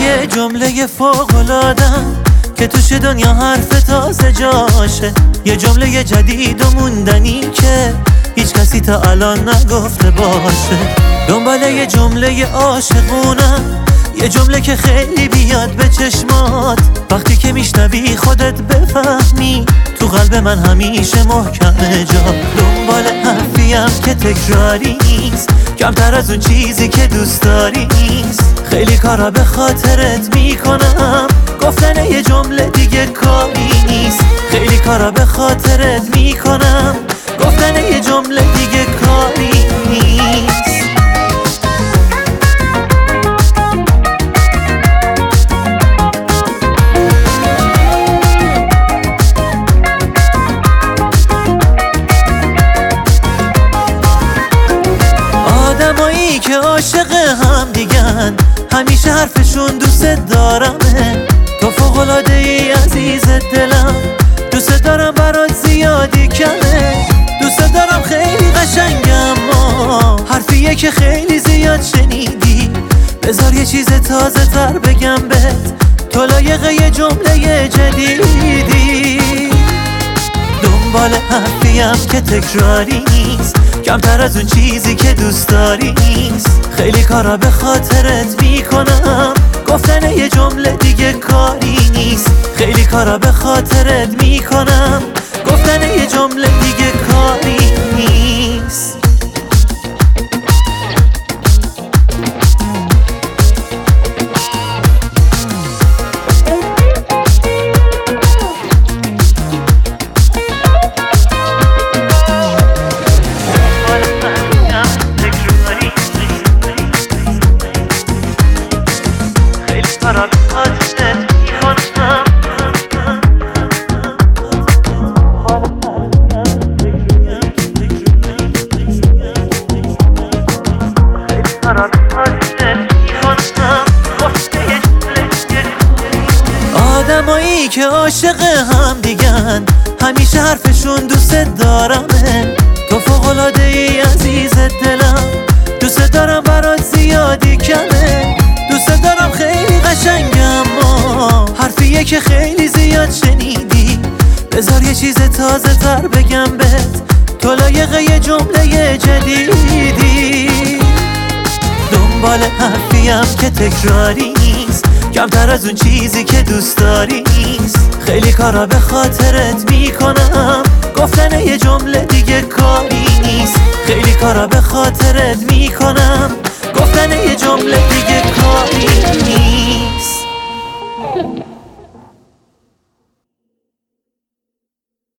یه جمله فوق‌العاده‌ام که توش دنیا حرف تازه جاشه، یه جمله جدید و موندنی که هیچ کسی تا الان نگفته باشه. دنبال یه جمله عاشقونم، یه جمله که خیلی بیاد به چشمات، وقتی که میشنوی خودت بفهمی تو قلب من همیشه محکمه جا. دنبال حرفیم که تکراری نیست، کمتر از اون چیزی که دوست داری نیست. خیلی کارا به خاطرت میکنم، گفتن یه جمله دیگه کاری نیست. خیلی کارا به خاطرت میکنم، گفتن یه جمله دیگه کاری نیست. آدمایی که عاشق هم دیگن همیشه حرفشون دوست دارمه. تو فوق‌العاده ای عزیز دلم، دوست دارم برات زیادی کمه. دوست دارم خیلی قشنگم، حرفیه که خیلی زیاد شنیدی. بذار یه چیز تازه تر بگم بهت، تو لایق یه جمله جدیدی. دنبال حرفیم که تکراری نیست، کمتر از اون چیزی که دوست داری نیست. خیلی کارا به خاطرت میکنم، گفتن یه جمله دیگه کاری نیست. خیلی کارا به خاطرت میکنم، گفتن یه جمله دیگه کاری نیست. آدمایی که عاشق هم دیگن همیشه حرفشون دوست دارمه. تو فوق‌العاده ای عزیز دلم، دوست دارم برات زیادی کمه. دوست دارم خیلی قشنگم، حرفیه که خیلی زیاد شنیدی. بذار یه چیز تازه تر بگم بهت، تو لایق یه جمله جدیدی. دنبال حرفیم که تکراری نیست، کمتر از اون چیزی که دوست داری نیست. خیلی کارا به خاطرت میکنم، گفتن یه جمله دیگه کاری نیست. خیلی کارا به خاطرت میکنم، گفتن یه جمله دیگه کاری نیست.